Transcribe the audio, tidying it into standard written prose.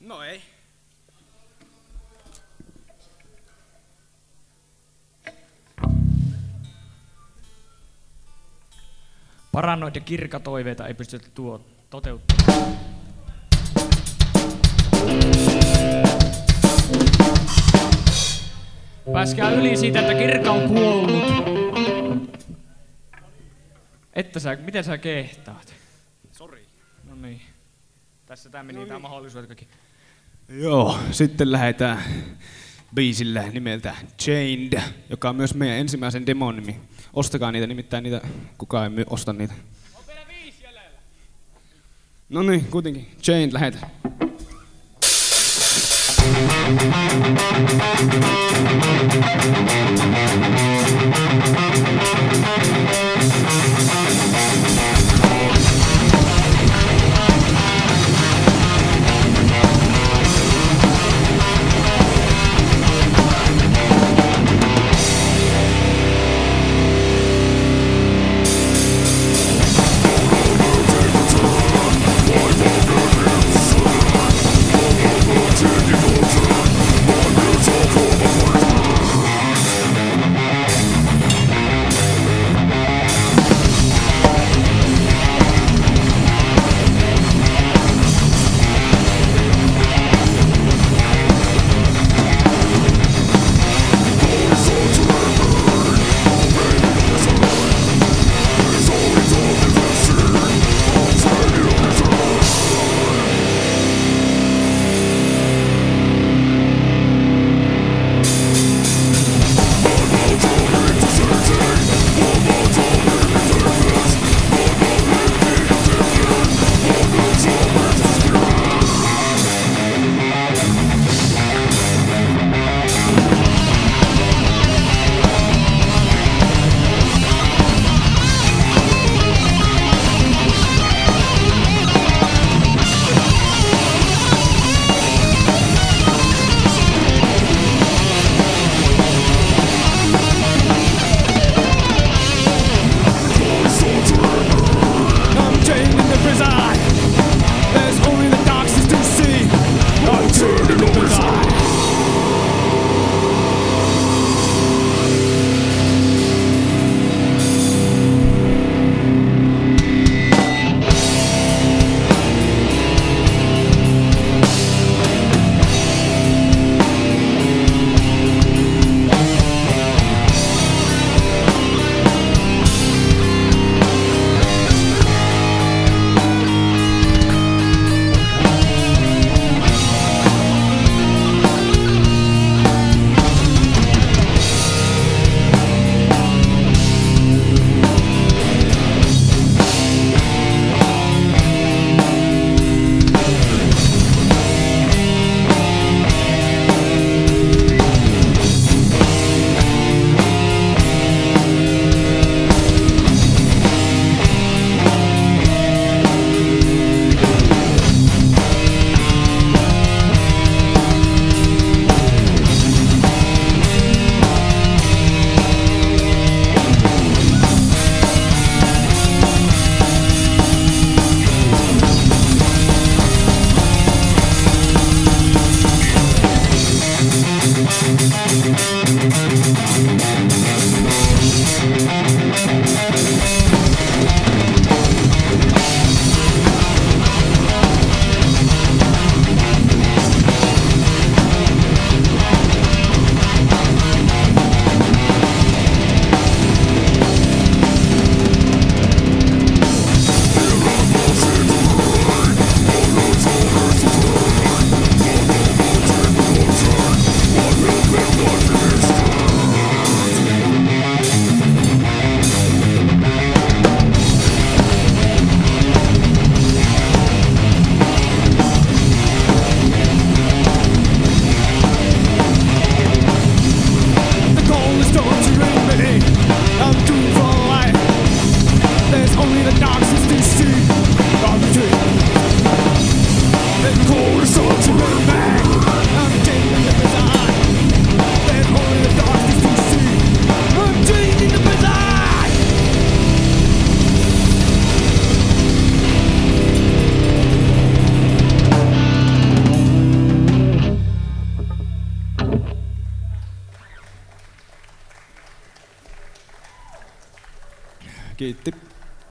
No ei. Parannoit ja kirkatoiveita ei pystytä toteuttamaan. Pääskää yli siitä, että Kirka on kuollut. Miten sä kehtaat? Sori. No niin. Tässä tää meni tää mahdollisuus kaikki. Joo, sitten lähdetään biisillä nimeltä Chained, joka on myös meidän ensimmäisen demon nimi. Ostakaa niitä, nimittäin niitä kukaan ei osta niitä. On vielä 5 jäljellä. No niin, kuitenkin. Chained, lähdetään. Kiitti.